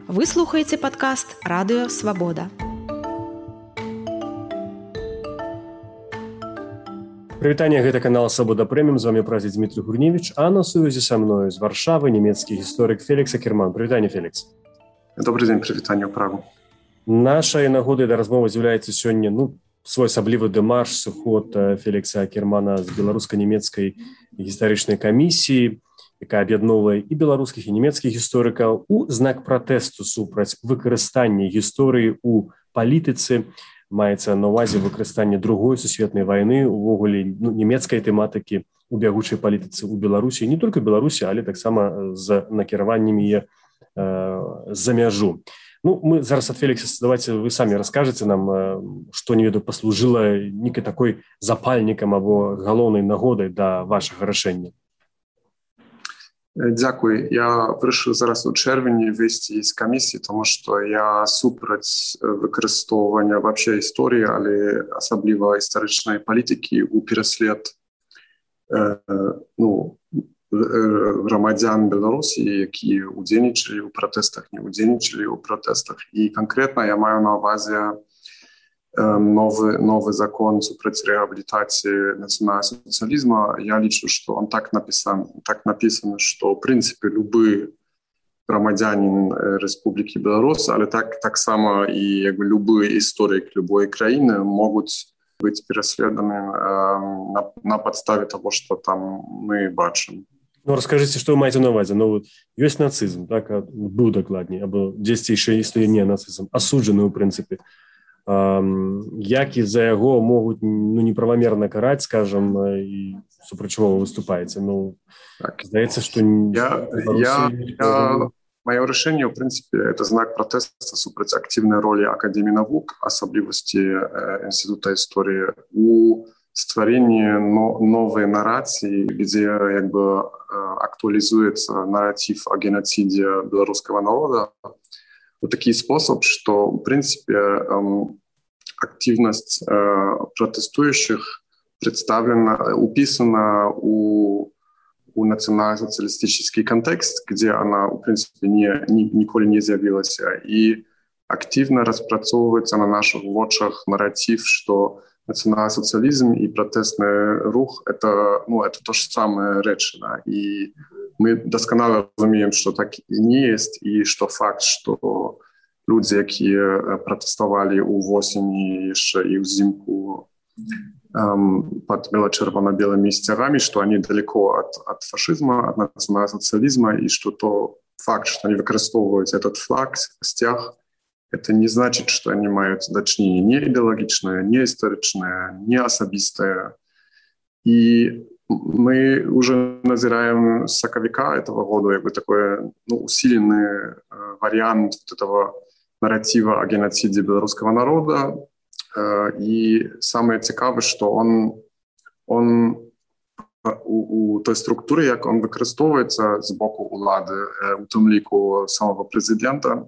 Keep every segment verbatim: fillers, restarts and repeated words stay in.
Вы слухаеце падкаст «Радыё Свабода». Прывітанне, гэта канал «Свабода Прэміум», з вами прадзед Дмітрый Гурневіч, а на сувязі са мною з Варшавы нямецкі гісторык Фелікс Акерман. Прывітанне, Фелікс. Добрый дзень, прывітанне ў Прагу. Нашай нагодай да размовы з'яўляецца сёння ну, своеасаблівы дэмарш, сыход Фелікса Акермана з беларуска-нямецкай гістарычнай камісіі, якая аб'ядноўвае і беларускіх, і нямецкіх гісторыкаў у знак пратэсту супраць выкарыстання гісторыі ў палітыцы. Маецца на ўвазе выкарыстанне другой сусветнай вайны, увогуле ну, нямецкай тэматыкі у бягучай палітыцы ў Беларусі, не толькі Беларусі, але таксама з накіраваннямі е, за мяжу. Ну, мы зараз ад Фелікса, давайте вы самі раскажаце нам, што не веду паслужыла нейкай такой запальнікам або галоўнай нагодай да вашага рашэння. Дзякуй. Я вырашыў зараз у чэрвені выйсці з камісіі, тому што я супраць выкарыстоўвання вообще гісторыі, але асабліва гістарычнай палітыкі ў пераслед э, ну, грамадзян Беларусі, якія удзельнічалі ў пратэстах, не удзельнічалі ў пратэстах. І канкрэтна я маю на ўвазе Новый, новый закон супраць реабилитации национального социализма. Я лічу, что он так написан, так написано, что в принципе любой громадянин Республики Беларусь, але так, так само и как бы, любой историк любой краины могут быть переследованы э, на, на подставе того, что там мы бачим. Ну, расскажите, что вы маете на увазі? Ну, вот, есть нацизм, так, был докладнее, або здесь еще есть не нацизм, осудженный, в принципе. Як і за яго могуць ну, неправамерна караць, скажем, і супраць чаго вы выступаеце. Ну, так. Здаецца, што... Я, я, я, маё рашэнне, ў прынцыпе, это знак пратэста супраць актыўнай ролі Акадэміі навук, асаблівасці э, Інстытута гісторыі у стварэнні но, новай нарацыі, дзе як бы, актуалізуецца наратив о геноцидзе беларускага народа. Вот такой способ, что, в принципе, эм, активность э, протестующих представлена, уписана у, у национально-социалистический контекст, где она, в принципе, не, не, николи не з'явилась, и активно распрацовывается на наших вочах нарратив, что национал-социализм и протестный рух — это, ну, это то же самое речи, да, и мы досконало разумеем, что так и не есть, и что факт, что люди, которые протестовали у восени еще и взимку эм, под бело-червоно-белыми стягами, что они далеко от, от фашизма, от национал-социализма, и что то факт, что они выкористовывают этот флаг, стяг, это не значит, что они имеют дачнение не идеологичное, не историчное, не особистое. И мы уже назираем с соковика этого года как бы такой ну, усиленный э, вариант вот этого нарратива о геноциде белорусского народа. Э, и самое цікавое, что он, он у, у той структуры, как он выкористовывается с боку улады, э, у том лику самого президента,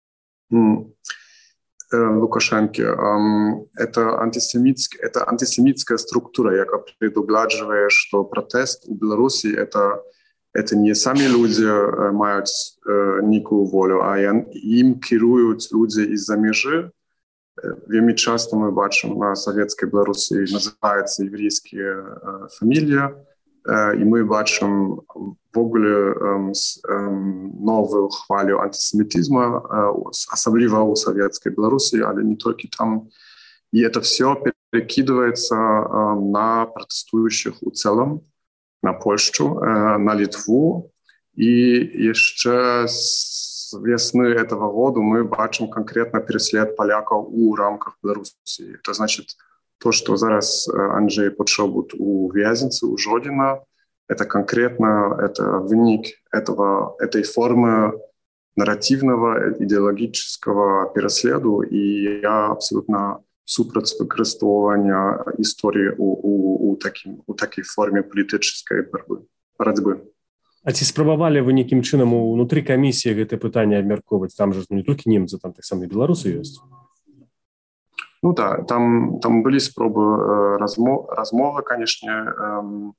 Лукашенки. Это антисемитская, это антисемитская структура, яка предуглаживает, что протест у Беларуси это, это не сами люди имеют некую волю, а им керуют люди из-за межи. Вельми часто мы бачим на советской Беларуси называются еврейские фамилии, и мы бачим в ogóle новую хвалю антисемитизма, особливо у советской Беларуси, але не только там. И это все перекидывается на протестующих в целом, на Польшу, на Литву. И еще с весны этого года мы бачим конкретно переслед поляков у рамках Беларуси. Это значит то, что зараз Анджей Подшобут у Вязницы, у Жодина, это конкретно это выник этого, этой формы нарративного, идеологического переследу, и я абсолютно супраць выкарыстоўвання истории у, у, у, таким, у такой форме политической борьбы. А ці спрабавалі вы нейкім чынам унутры камісіі гэтае пытанне абмяркоўваць? Там же не толькі немцы, там таксама і беларусы ёсць. Ну да, там, там были спробы э, размо, размовы, конечно. Э,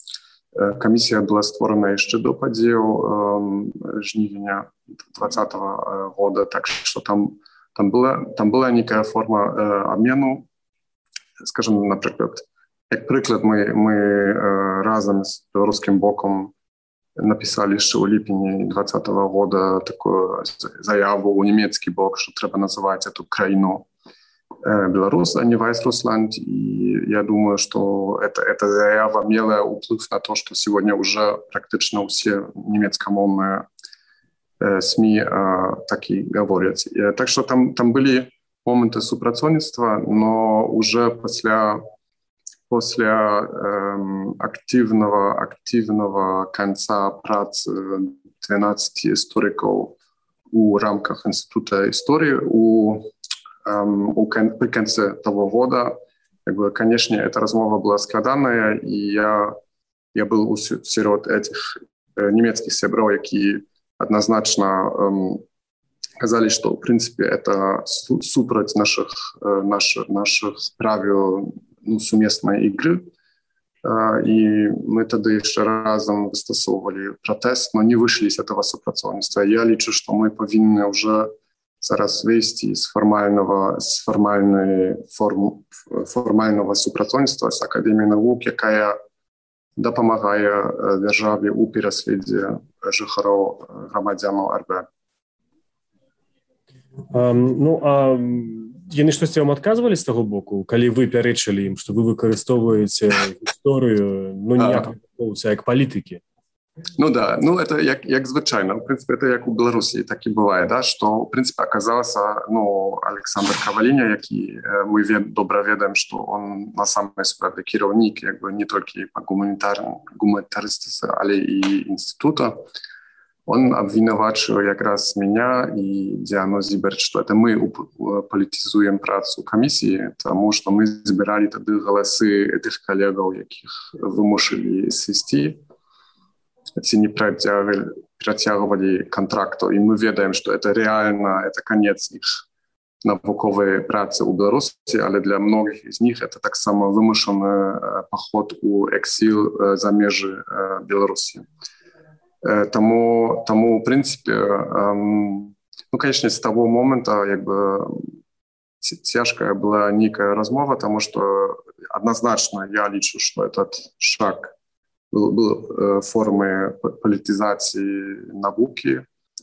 Камісія была створана яшчэ до падзеяў жнівеня двадцатого года, так што там, там, была, там была некая форма абмену. Скажем, напрыклад, як прыклад, мы, мы разам з беларускім бокам напісалі яшчэ ў ліпені двадцатого года такую заяву ў нямецкі бок, што трэба называць эту краіну Беларусь, а не Вайсрусланд. И я думаю, что это, эта заява имела уплыв на то, что сегодня уже практически все немецкомовные э, СМИ э, так и говорят. И, так что там, там были моменты супрацоўніцтва, но уже после, после э, активного, активного конца працы двенадцати историков у рамках Института истории, у Um, при конце того года, как бы, конечно, эта размова была складанная, и я, я был среди этих э, немецких сябров, которые однозначно эм, сказали, что, в принципе, это су- супроть наших, э, наших, наших правил ну, совместной игры. Э, и мы тогда еще разом выстосовывали протест, но не вышли из этого супрацоўніцтва. Я лічу, что мы повинны уже зараз вийти з формального, з формальної форм, формального супрацоўніцтва з Академією наук, яка допомагає державі у пересліді жихарів громадянів РБ. Um, ну, а яны штосьці вам адказвалі з таго боку, калі вы пярэчылі ім, што вы выкарыстоўваеце гісторыю, ну, ніяк не як палітыкі? Ну да, ну это як, як звичайно. В принципі, це як у Білорусі так і буває, да, що, в принципі, оказалося, ну, Олександр Каваліня, який ми вед, добре ведаємо, що він на самой справді керівник, якби не тільки по гуманітаристиці, але і інституту. Он обвинувачив якраз мене і Діану Зіберт, що це ми політизуємо працю комісії, тому що ми збирали тоді голоси тих колегів, яких вимушили свести. Ці не протягивали, протягивали контракту, и мы ведаем, что это реально, это конец их науковой працы у Беларуси, але для многих из них это так само вымышленный поход у эксил за межи Беларуси. Тому, тому в принципе, ну, конечно, с того момента, как бы, тяжкая была некая размова, потому что однозначно я лічу, что этот шаг был, был э, формой политизации науки.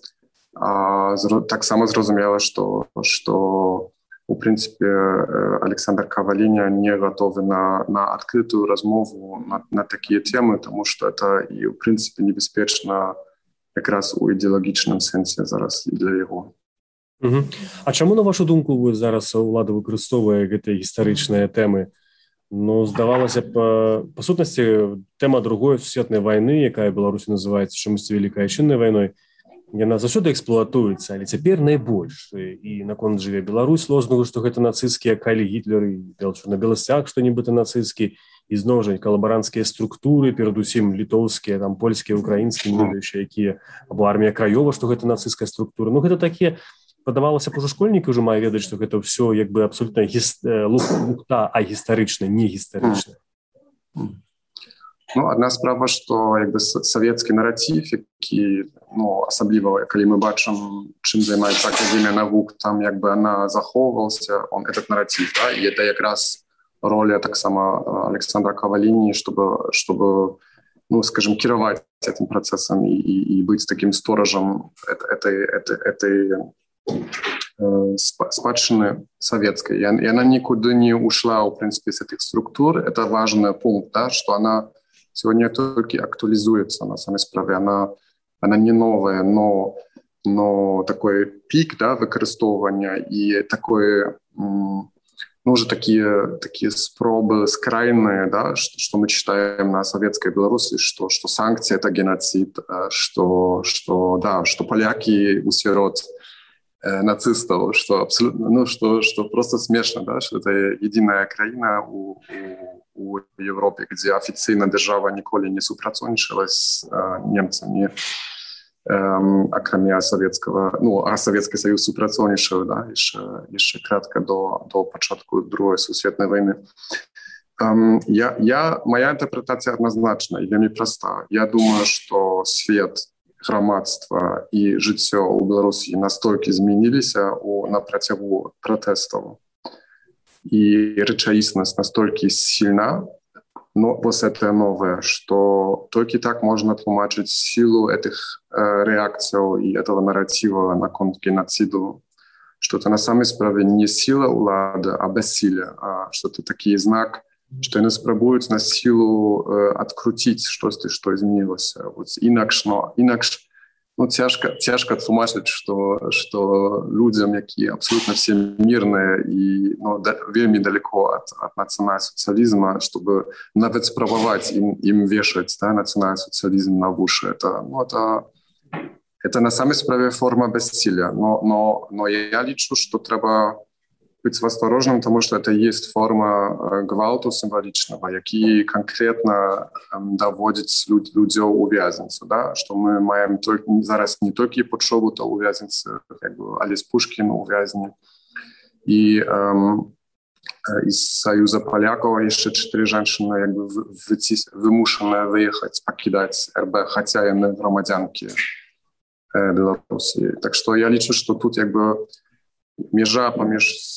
А, так само зрозумело, что, что в принципе Александр Каваліня не готовы на, на открытую размову на, на такие темы, потому что это и в принципе небезпечно как раз у ідеалагічным сэнсе зараз і для яго. Угу. А чаму, на вашу думку, вы зараз улада выкарыстоўвае гэтыя гістарычныя тэмы? Ну, здавалася б, па, па сутнасці, тэма другой сусветнай вайны, якая ў Беларусі называецца чамусьці Вялікай Айчыннай вайной, яна заўсёды эксплуатуецца, але цяпер найбольш. І наконт жыве Беларусь лозунгу, што гэта нацысцкія калі Гітлер і на беласцях, што нібыта нацысцкі, і зноў жа калабаранцкія структуры, перадусім літоўскія, там польскія, украінскія, не ведаючыя, якія, або армія краёва, што гэта нацысцкая структура. Ну, гэта такія, падавалася б, ужо школьнікі ўжо мае ведаць, што гэта ўсё як бы абсолютна гіс... лухта, а гістарычна, не гістарычна. Ну, одна справа, што як бы савецкі наратив, які, ну, асабліва, калі мы бачым, чым займаецца Академія навук, там як бы она захоўвалася, он этот наратив, да, і это якраз роля таксама Александра Каваліні, чтобы, чтобы, ну, скажем, кіраваць этим процессом и, и, и быть таким сторожем этой, этой, этой э, спадщины советской. И она никуда не ушла, в принципе, с этих структур. Это важный пункт, да, что она сегодня только актуализуется на самой справе. Она, она не новая, но, но такой пик, да, выкарыстоўвання и такое... М- Ну, уже такие, такие спробы скрайные, да, что, что мы читаем на советской Беларуси, что, что санкции – это геноцид, что, что, да, что поляки у сирот э, нацистов, что абсолютно, ну, что, что просто смешно, да, что это единая краина у, у, у Европы, где официально держава николи не супрацоўнічала с э, немцами, Um, акрамя советского, ну, а Советский Союз супрацоўнічаў, да, еще, еще кратко до, до початку Другой сусветной войны. Um, я, я, моя интерпретация однозначна и вельмі проста. Я думаю, что свет, грамадства и жыццё у Беларусі настолько змяніліся у, на працягу пратэстаў. И рэчаіснасць настолько сильна, но вот это новое, что только так можно тлумачыць силу этих э, реакций и этого нарратива на конт геноциду, что это на самой справе не сила улады, а бессилие, а что это такой знак, что они спробуют на силу э, открутить что-то, что изменилось. Вот инакш, но, инакш, ну, тяжко, тяжко тлумачить, что, что людям, которые абсолютно все мирные и ну, да, вельми далеко от, от национал-социализма, чтобы навіть спробовать им, им вешать да, национал-социализм на уши, это, ну, это, это на самой справе форма бессилия. Но, но, но я лічу, что треба быть осторожным, потому что это есть форма гвалту символичного, який конкретно эм, доводит люд, людей у вязницы, да? Что мы маем только, зараз не только Почобута у вязницы, как бы Олесь Пушкин у вязни, и эм, из Союза поляков еще четыре женщины как бы вымушены выехать, покидать эр бэ, хотя они громадянки э, Беларуси. Так что я лічу, что тут как бы межа помеж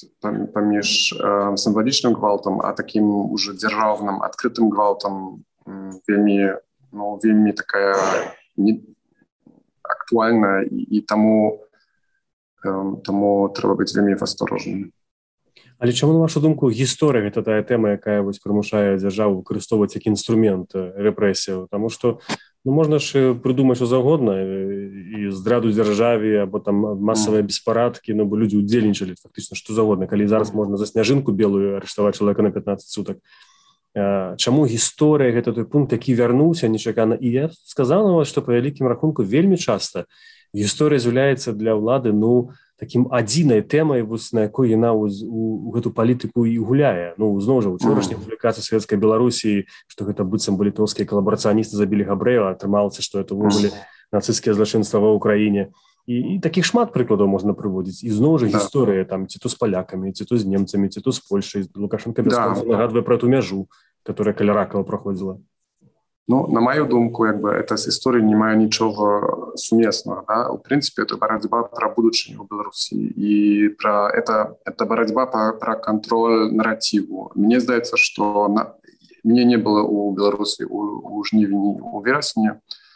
паміж э, символічным гвалтам, а таким уже дзяржаўным адкрытым гвалтам вельмі, ну, вельмі такая не, актуальная і, і таму, э, таму трэба быць вельмі асторожным. Але чаму, на вашу думку, гісторыя гэта тая тэма, якая вось прымушае дзяржаву выкарыстоўваць як інструмент рэпрэсіяў? Таму што ну, можна ж прыдумаць што заўгодна і здраду дзяржаве, або там масавыя беспарадкі, ну, бо людзі удзельнічалі фактычна што заўгодна. Калі зараз можна за сняжынку белую арыштаваць чалавека на пятнаццаць сутак. Чаму гісторыя гэта той пункт, які вярнуўся нечакана? І я сказаў на вас, што па вялікім рахунку вельмі часта гісторыя з'яўляецца для ўлады, ну, таким адзінай тэмай, на якой яна у, у, у гэту палітыку і гуляе. Ну, зноў жа, учорашняя публікацыя Савецкай Беларусі, што гэта быццам бы літоўскія калабарацыяністы забілі габрэяў, атрымалася, што гэта ўвогуле нацысцкія злачынства ва ўкраіне. І, і такіх шмат прыкладаў можна прыводзіць. І зноў жа гісторыя, там, ці то з палякамі, ці то з немцамі, ці то з Польшай. Лукашенко бясконца нагадвае пра ту мяжу, которая каля Ракава праходзіла. Ну, на мою думку, как бы, это с историей не мае ничего сумесного. Да? В принципе, это борьба про будущее в Беларуси. И про это, это борьба про, про контроль нарративу. Мне кажется, что на, мне не было у Беларуси у, у жнивні, у вересні,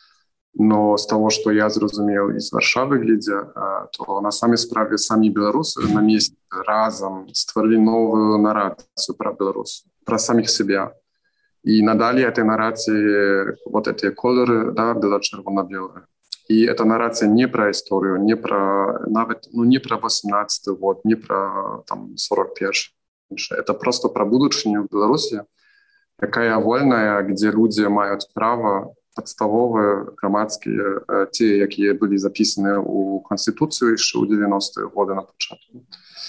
но с того, что я зрозумел из Варшавы, глядя, то на самой справе сами белорусы на месте разом створили новую наррацию про Беларусь, про самих себя. И надали этой наррации вот эти колоры, да, бело-червоно-белые. И эта наррация не про историю, не про, навіть, ну, не про восемнадцатый год, не про там, сорок первый. Это просто про будущее в Беларуси, якая вольная, где люди имеют право подставовые, громадские, те, якие были записаны у Конституции еще у девяностые годы на початку.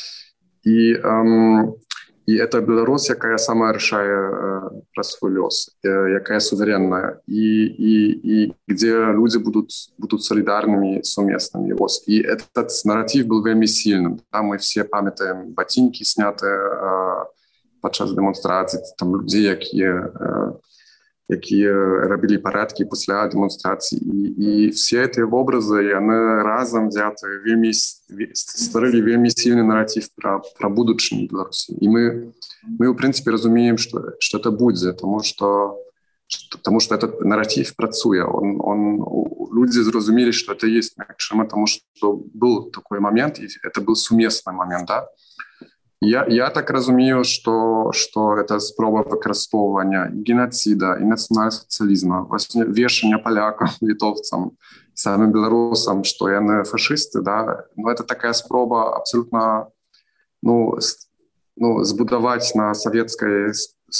И эм, И это Беларусь, якая сама решае э, про свой лёс, э, якая суверенная, и, и, и где люди будут, будут солидарными, совместными. И этот нарратив был вельми сильным. Да? Мы все памятаем ботинки, снятые э, подчас демонстраций, там людей, якие, э, якие робили порядки после демонстраций. И, и все эти образы, они разом взяты, вельми, створили вельми сильный нарратив про, про будущее Беларуси. И мы, мы, в принципе, разумеем, что, что это будет, потому что, что, потому что этот нарратив працуе. Он, он, люди зрозумели, что это есть, потому что был такой момент, и это был сумесный момент, да? Я, я так разумею, что, что это спроба выкарыстоўвання геноцида и национал-социализма, вешания полякам, литовцам, самим белорусам, что они фашисты, да, но это такая спроба абсолютно, ну, ну збудовать на советской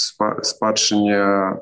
спадщине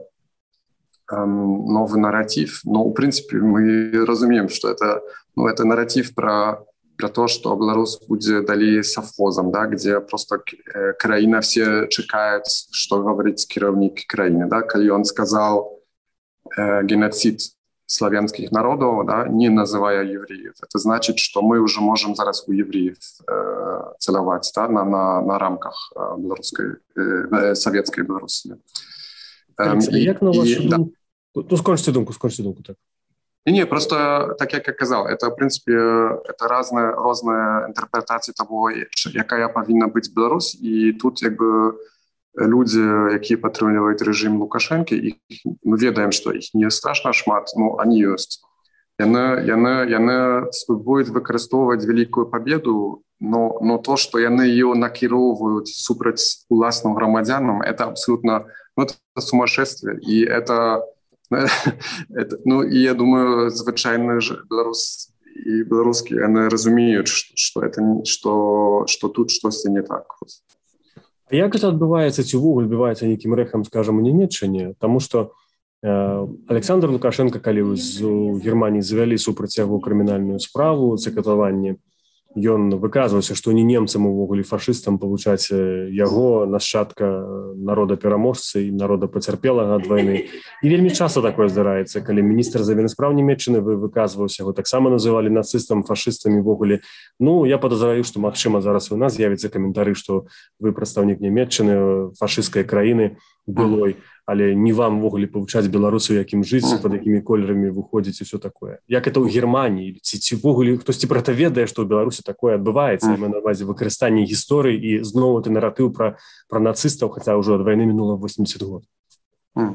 эм, новый нарратив. Но, в принципе, мы разумеем, что это, ну, это нарратив про про то, что Беларусь будет далее совхозом, да, где просто э, краина все чекают, что говорит кіраўнік краины, да, когда он сказал э, геноцид славянских народов, да, не называя евреев. Это значит, что мы уже можем зараз у евреев э, целовать, да, на, на, на рамках э, белорусской, э, советской Беларуси. Эм, и, як на вашу и, думку? Да. Ну, скончите думку, скончите думку, так. Не, не, просто, так як я казав, это, в принципе, это разные, разные интерпретации того, якая повинна быть Беларусь, и тут, как бы, люди, які падтрымліваюць рэжым Лукашэнкі, іх, мы ведаем, што іх не страшна шмат, но они ёсць. Яны, яны, яны спрабуюць выкарыстоўваць вялікую победу, но, но то, што яны ее накіроўваюць супраць уласным грамадзянам, это абсолютно, ну, это сумасшествие. И это, это, ну, и я думаю, звычайны беларус и беларускія, яны разумеюць, што, што, это, што, што тут штосьці не так. А як гэта адбываецца, ці ўвогуле адбываецца нейкім рэхам, скажам, у Нямецчыне? Таму што э, Александр Лукашенко, калі ў Германіі завялі супраць яго крымінальную справу, цыкатаванне, ён выказваўся, што не немцам увогуле фашыстам павучаць яго, нашчадка народа-пераможцы і народа пацярпелага ад вайны. І вельмі часта такое здараецца, калі міністр закардонных спраў Нямецчыны выказваўся, яго таксама называлі нацыстам, фашыстамі увогуле. Ну, я падазраю, што, магчыма, зараз у нас з'явіцца каментары, што вы прадстаўнік Нямецчыны, фашысцкай краіны былой, але не вам увогуле павучаць беларусаў, якім жыць, пад якімі колерамі выходзіць і ўсё такое. Як это ў Германіі? Ці, ці увогуле хтосьці пра гэта ведае, што ў Беларусі такое адбываецца, mm. на увазе выкарыстанне гісторыі і зноў ты наратыў пра, пра нацыстаў, хаця ўжо ад вайны мінула восемьдесят год. Mm.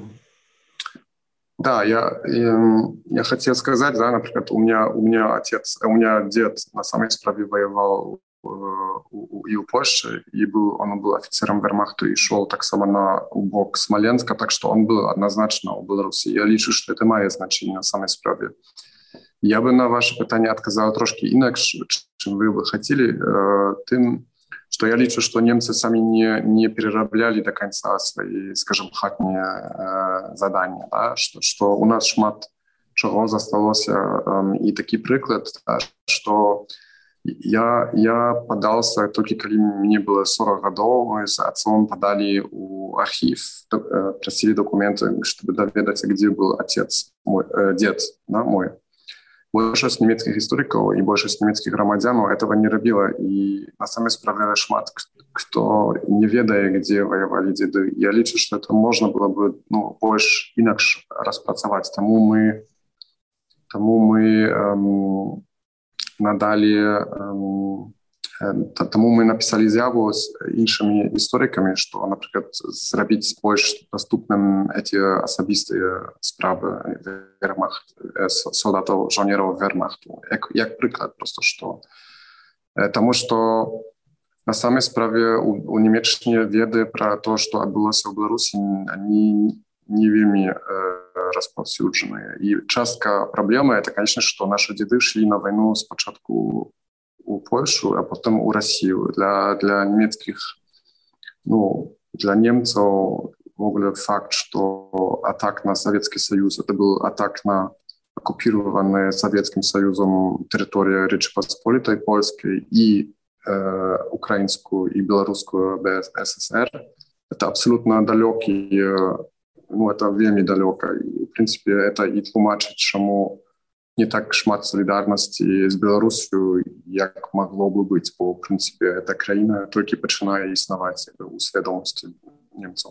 Да, я, я, я хотел сказать, да, например, у меня, у меня отец, у меня дед на самой справе воевал и у Польши, и был, он был офицером вермахту и шел так само на убок Смоленска, так что он был однозначно у Беларуси. Я лічу, что это мае значение на самой справе. Я бы на ваше питание отказал трошки инакше, чем вы бы хотели, э, тем, что я лічу, что немцы сами не, не перерабляли до конца свои, скажем, хатние э, задания, да? что, что у нас шмат чего засталося, э, и такой приклад, да, что Я, я подался, только когда мне было сорок годов, мы с отцом подали в архив, просили документы, чтобы доведаться, где был отец, мой, э, дед, да, мой. Большинство немецких историков и большинство немецких громадян этого не робило, и на самом деле справляли шмат, кто не ведая, где воевали деды. Я лічу, что это можно было бы, ну, больше инакше распрацовать. Тому мы, тому мы эм, надалі, тому мы написали заяву з іншими істориками, що, наприклад, зробити більш доступним ці особисті справи вермахт, солдатів, жонерів вермахту. Як, як приклад просто, що. Тому що на самой справе у, у Німеччині веды про то, что отбылося в Беларуси, они не вельми э, распаўсюджаныя. И частка проблемы это, конечно, что наши деды шли на войну спочатку у Польшу, а потом у Россию. Для, для немецких, ну, для немцев в факт, что атак на Советский Союз, это был атак на оккупированные Советским Союзом территорию Речи Посполитой Польской и э, украинскую и белорусскую БССР. Это абсолютно далекий, ну, это вельми далеко. И, в принципе, это и тлумачит, чему не так шмат солидарности с Беларусью, як могло бы быть. Бо, в принципе, эта країна только починає існувати у свідомості немців.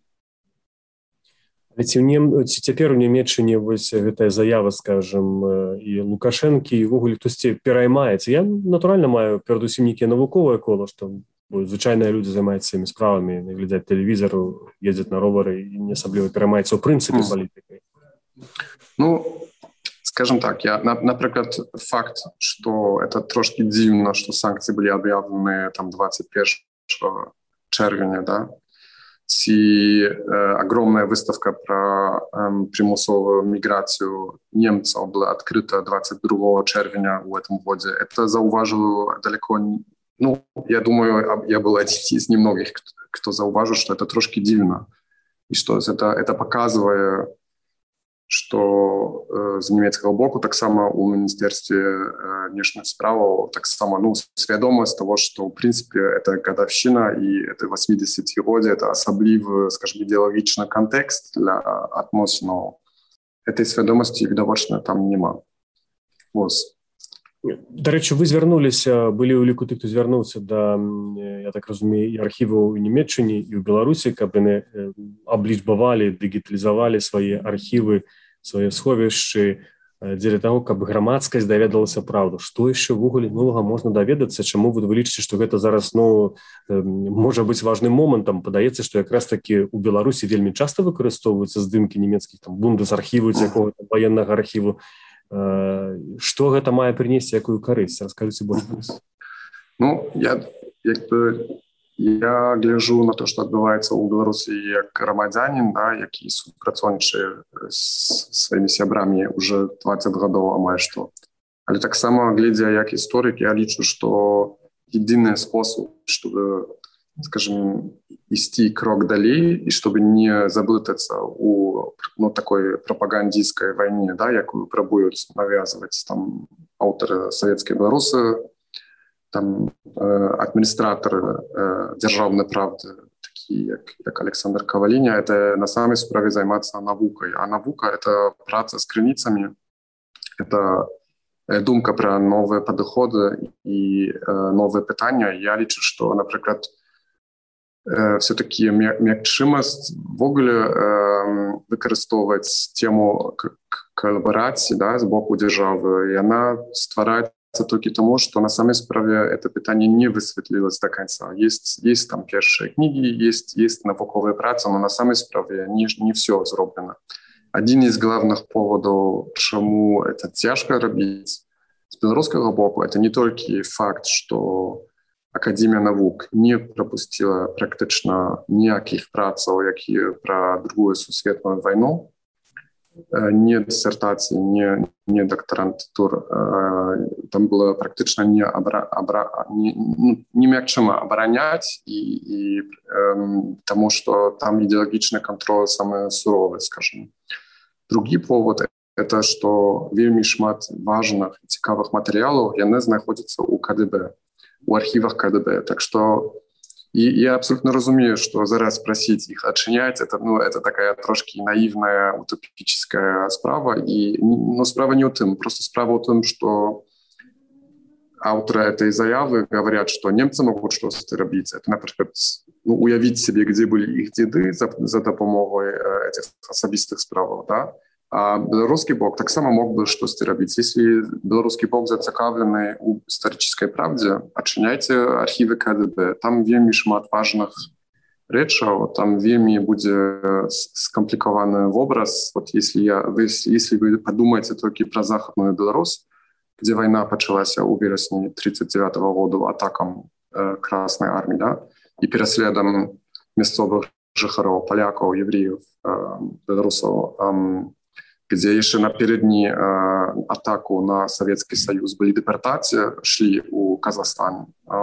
Ці, нем... ці цяпер у Нямецчыне вось гэтая заява, скажем, і Лукашэнкі, і ввогуле хтосьці пераймаецца. Я, натуральна, маю перадусім нейкія навуковае кола, што звычайныя людзі займаюцца сваімі справамі, глядзяць тэлевізару, ездзяць на ровары і не асабліва пераймаецца ў прынцыпе палітыкай. Ну, скажем так, я, например, факт, что это трошки дивно, что санкции были объявлены там двадцать первого червня, да, и э, огромная выставка про э, примусовую миграцию немцев была открыта двадцать другого червня в этом году. Это зауважил далеко не... Ну, я думаю, я был один из немногих, кто, кто зауважил, что это трошки дивно. И что это, это показывает, что э, з німецького боку так само у Міністерстві э, внешних справ так само, ну, свідомість того, что, в принципе, это годовщина и это восьмидесятилетие, это особливый, скажем, идеологичный контекст для относин этой свядомасці відавочна там няма. Вось. Дарэчы, вы звярнуліся, былі ў ліку тых, хто звярнуўся да, я так разумею, і архіваў у Нямецчыне і ў Беларусі, каб яны аблічбавалі, дыгіталізавалі свае архівы, свае сховішчы дзеля таго, каб грамадскасць даведалася праўду. Што яшчэ ўвогуле новага можна даведацца? Чаму вы лічыце, што гэта зараз, ну, можа быць важным момантам? Падаецца, што якраз такі ў Беларусі вельмі часта выкарыстоўваюцца здымкі нямецкіх там бундесархіву ці якога-то ваеннага архіву. Што гэта мае прынесці, якую карысць? Раскажыце больш. Ну, я, як бы, я гляжу на то, што адбываецца ў Беларусі як грамадзянін, да, які супрацоўнічае з сваімі сябрамі ўжо дваццаць гадоў амаль што. Але таксама, глядзя як гісторык, я лічу, што единый способ, чтобы, скажем, ісці крок далей і чтобы не заблытацца у, ну, такой прапагандистской войне, да, якую пробуюць навязывать там аўтары савецкія беларусы, там э, адміністратары э, дзяржаўнай правды, такие як, як Александр Каваліня, это на самой справе займацца навукай. А навука — это праца з крыніцамі, это думка пра новыя падыходы і э, новыя пытання. Я лічу, што, напрыклад, все-таки мякчымасць ввогуле э, выкарыстоўваць тему калабарацыі, да, з боку дзяржавы, і яна ствараецца толькі таму, што на самой справе это пытанне не высветлілось до конца. Есть, есть там першыя кнігі, есть, есть навуковыя працы, но на самой справе не, не все зроблена. Один из главных поводов, чаму это цяжка рабіць з беларускага боку, это не толькі факт, што Академія навук не пропустила практычна ніякіх працаў, якія пра другую сусветную вайну, не дысертацыі, не, не дактарантур. Там было практычна не, абра, абра, не, не мякчыма абараняць, і, і таму, што там ідэалагічны кантроль самы суровы, скажем. Другі повод — это што вельмі шмат важных і цікавых матэрыялаў яны знаходзяцца ў КДБ, у архівах КДБ. Так что и я абсолютно разумею, что зараз просить их отчинять, это, ну, это такая трошки наивная, утопическая справа. И, ну, справа не у тем, просто справа у том, что авторы этой заявы говорят, что немцы могут что-то робить. Это, например, ну, уявить себе, где были их деды за, за допомогой э, этих особистых справ, да? А беларускі бок таксама мог бы штосьці рабіць. Если беларускі бок зацікаўлены ў гістарычнай правдзе, адчыняйце архівы КДБ. Там вельмі шмат важных рэчаў, там вельмі будзе скамплікаваны вобраз. Вот если, я, вы, если вы подумаете толькі пра захадную Беларусь, где война пачалася ў верасні тридцать девятого году атакам э, Красной армии, да, и пераследам мясцовых жыхароў, палякаў, евреев, э, беларусаў, э, где еще напередні э, атаку на Советский Союз были депортации, шли у Казахстан э,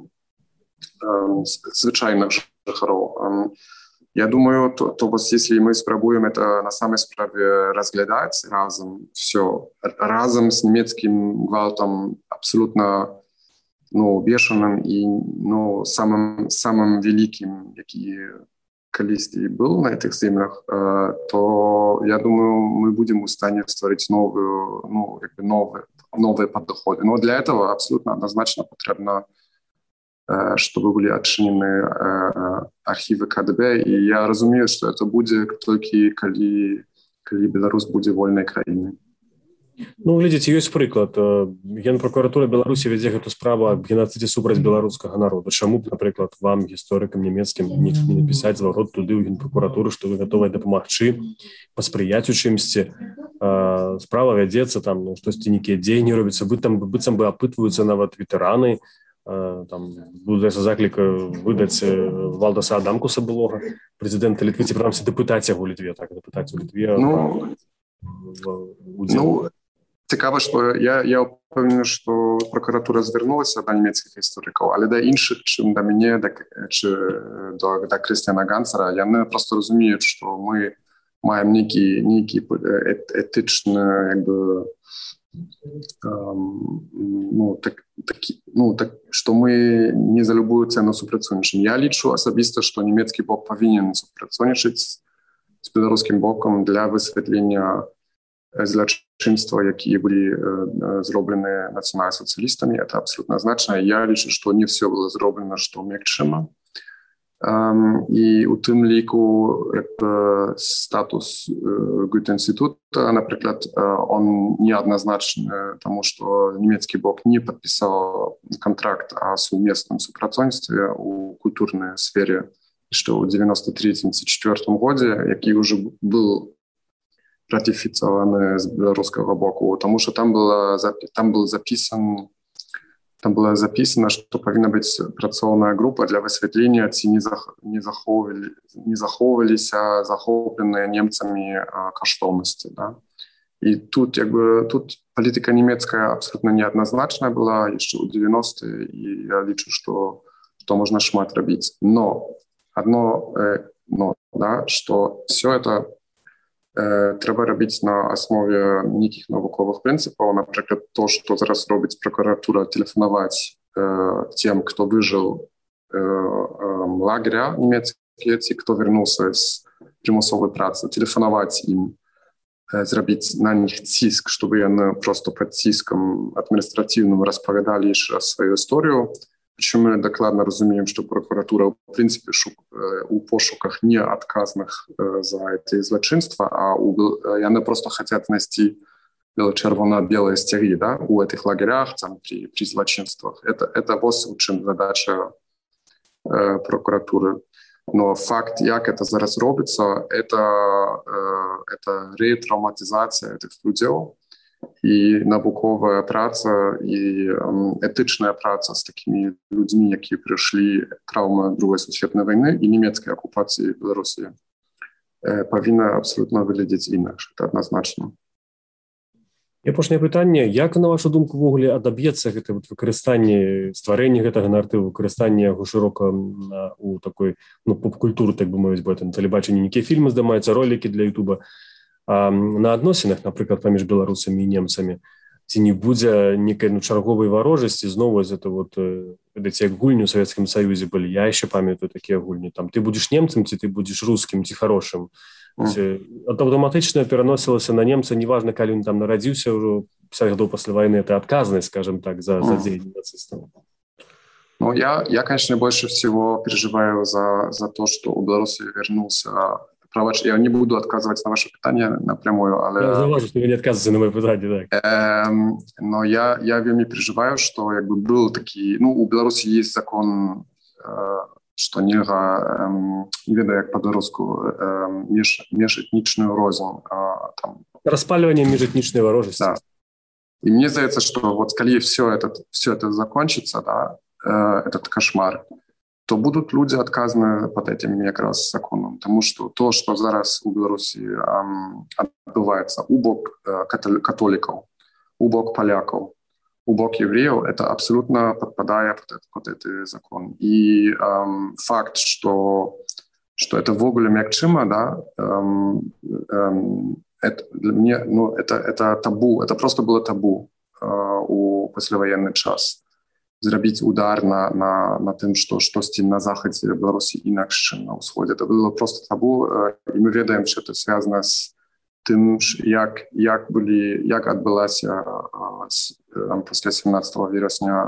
э, звычайных жыхароў. Э, я думаю, то, то вот если мы спробуем это на самой справе разглядать разом, все, разом с немецким гвалтом абсолютно, ну, бешеным и, ну, самым, самым великим, який колісьці был на этих землях, то, я думаю, мы будем в стане створить новую, ну, как бы новые, новые подходы. Но для этого абсолютно однозначно потребно, чтобы были отчинены архивы КДБ. И я разумею, что это будет только, коли, коли Беларусь будет вольной краиной. Ну, глядзіце, ёсць прыклад. Генпракуратура Беларусі вядзе гэту справу аб геноцидзе супраць беларускага народа. Чаму б, напрыклад, вам, гісторыкам нямецкім, не напісаць зварот туды ў генпракуратуру, што вы гатовыя дапамагчы, паспрыяць у чымсьці? Справа вядзецца, там, ну, штосьці нейкія дзеянні робяцца, быццам бы, быццам бы апытваюцца нават ветэраны, там, будзе заклік выдаць Валдаса Адамкуса былога, прэзідэнта Літвы, ці прынамсі дапытаць яго ў Літве, так, дапытаць у Літве. Ну, ну, цікава, што я, я ўпэўнены, што прокуратура звярнулася да нямецкіх гісторыкаў, але да іншых, чым да мяне, да, чи да, да Крыстіяна Ганцера, яны просто разумеюць, што мы маем нейкі, нейкі этычны, як бы, эм, ну, так, такі, ну, так, што мы не за любую цену супрацоўнічаем. Я лічу асабіста, што нямецкі бок павінен супрацоўнічаць з беларускім бокам для высвятлення злачынства, якія былі зроблены нацыянал-сацыялістамі, это абсолютно значна. Я лічу, што не все было зроблена, што магчыма. І у тым ліку статус Гёте-інстытута, напрыклад, он неадназначны, таму што нямецкі бок не падпісаў кантракт о сумесным супрацоўніцтве у культурнай сфере яшчэ ў девяносто третьем — девяносто четвёртом годзе, які ўжо быў ратифіцаваны з беларускага боку, таму што там было там был запісан Там было записано, что повинна быть працоўная группа для высвятления, ці не, зах... не, захоўвалі... не захоўваліся захопленыя немцамі каштоўнасці. Да? И тут, як бы, тут политика немецкая абсолютно неоднозначная была еще ў девяностые, и я лічу, что, что можно шмат рабіць. Но одно, э, но, да, что все это трэба рабіць на аснове нейкіх навуковых прынцыпаў. Напрыклад, то, што зараз робіць прокуратура, тэлефанаваць э, тем, кто выжил э, э, лагеря нямецкія, ці кто вернулся з прымусовай працы, тэлефанаваць ім, э, зрабіць на них ціск, чтобы яны просто под ціскам адміністратыўным распавядалі яшчэ раз сваю історыю. Причем мы докладно разумеем, что прокуратура в принципе шук, э, у пошуках не отказных э, за эти злочинства, а у, э, они просто хотят найти бело-червоно-белые стяги, да, у этих лагерях, там, при, при злочинствах. Это, это вот в чем задача э, прокуратуры. Но факт, как это зараз робится, это, э, это ретравматизация этих людей. І навуковая праца, і этычная праца з такімі людзьмі, якія прыйшлі траўмы другой сусветнай вайны і нямецкай акупацыі Беларусі, павінна абсолютна выглядзець інакш. Это адназначна. І апошняе пытанне, як, на вашу думку, увогуле адаб'ецца гэта вот выкарыстанне, стварэнне гэтага наратыву, выкарыстанне яго шырока у такой, ну, поп-культуры, так бы мовіць, бо это на тэлебачанні нейкія фільмы здымаюцца, ролікі для Ютуба. А на адносінах, напрыклад, паміж беларусамі і немцамі, ці не будзе некай, ну, чарговай варожасці, зноў вось это вот, ведаеце, як гульні ў Савецкім Саюзе былі, я яшчэ памятаю такія гульні, там ты будзеш немцам, ці ты будзеш рускім, ці хорошым. Mm. Аўтаматычна пераносілася на немца, неважна, калі ён там нарадзіўся ўжо пятьдесят гадоў пасля вайны, это адказнасць, скажем так, за, mm. за дзеянні нацыстаў. Ну, я, я, конечно, больше всего переживаю за, за то, что у Беларуси вернулся. Я не буду отказывать на ваше питание напрямую, але... Я заважу, что вы не отказываете на мое питание, так. Эм, но я, я вельми переживаю, что как бы был такие... Ну, у Беларуси есть закон, э, что нельга, эм, не ведаю, как по-белорусски, эм, меж, межэтничную рознь. Э, там... Распаливание межэтничной ворожести. Да. И мне кажется, что вот когда все это, все это закончится, да, э, этот кошмар, то будут люди отказаны под этим как раз законом. Потому что то, что зараз у Беларуси эм, отбывается у бок э, католиков, у бок поляков, у бок евреев, это абсолютно подпадает под, это, под этот закон. И эм, факт, что, что это в огуле мягчима, да, эм, эм, это для меня, ну, это, это табу, это просто было табу э, у послевоенный час. Зрабіць удар на, на, на тым, што штосьці на захадзе Беларусі інакш, чым на ўсходзе. Это было просто табу, і мы ведаем, што это звязана з тым, як, як, былі, як адбылася пасля семнадцатого верасня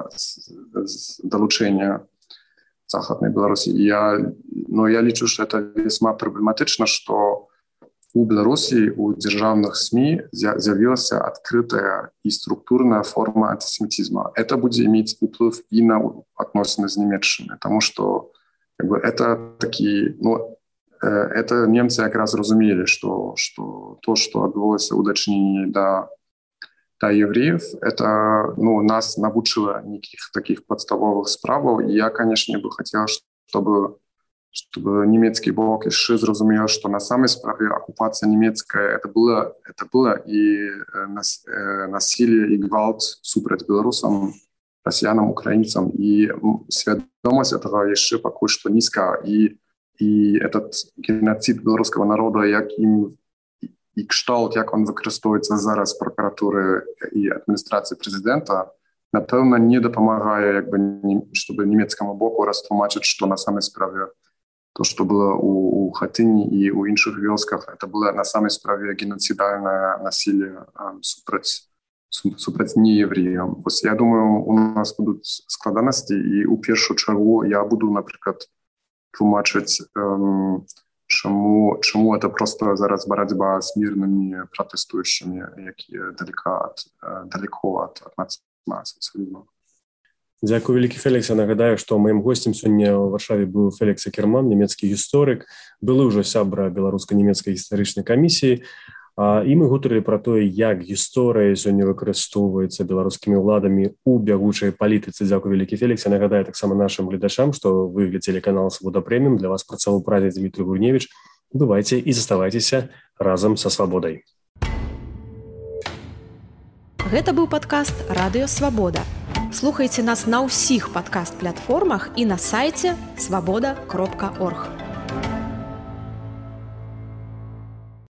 далучэння захаднай Беларусі. І я, ну, я лічу, што это весьма праблематычна, што у Беларусі у дзяржаўных СМИ з'явілася адкрытая і структурная форма антисемитизма. Это будет иметь уплыв и на отношения с Немеччиной, потому что как бы, это такие, ну, э, это немцы как раз разумели, что, что то, что отбылось у дачнении до, до евреев, это, ну, нас навучило неких таких подставовых справов. И я, конечно, бы хотел, чтобы чтобы немецкий бок еще зрозумел, что на самой справе оккупация немецкая это было, это было и нас, э, насилие и гвалт супротив белорусам, россиянам, украинцам. И сведомость этого еще пока что низкая. И, и этот геноцид белорусского народа, как им и кшталт, как он використовується зараз прокуратури и администрации президента, напевно, не допомагає, якби, щоб німецькому боку розтлумачити, що на самой справе то, что было у, у Хатыни и у іншых вёсках, это было на самой справе геноцидальное насилие супраць, супраць неевреям. Я думаю, у нас будут складанности, и у першую чергу я буду, например, тлумачыць, эм, чему, чему это просто зараз борьба с мирными протестующими, якія далеко от, далеко от, от нацыяналізму. Дзякую вялікі, Фелікс. Я нагадаю, што маім госцем сёння ў Варшаве быў Фелікс Акерман, нямецкі гісторык, былы ўжо сябра беларуска-нямецкай гістарычнай камісіі, і мы гутарылі пра тое, як гісторыя сёння выкарыстоўваецца беларускімі ўладамі ў бягучай палітыцы. Дзякую вялікі, Фелікс. Я нагадаю таксама нашым гледачам, што вы глядзелі канал Свабода Прэміум. Для вас працаваў прадзед Дмітрый Гурневіч. Бывайце і заставайцеся разам са Свабодай. Гэта быў падкаст «Радыё Свабода». Слухайце нас на ўсіх падкаст-платформах і на сайце свабода кропка орг.